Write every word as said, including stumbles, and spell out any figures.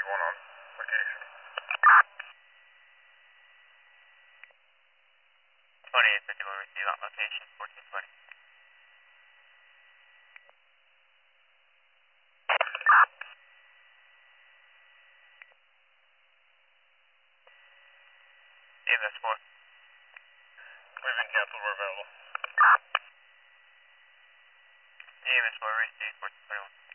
one on location. twenty-eight fifty-one receive on location, fourteen twenty. E M S four. We've been canceled, we're available. E M S four receive, fourteen twenty-one.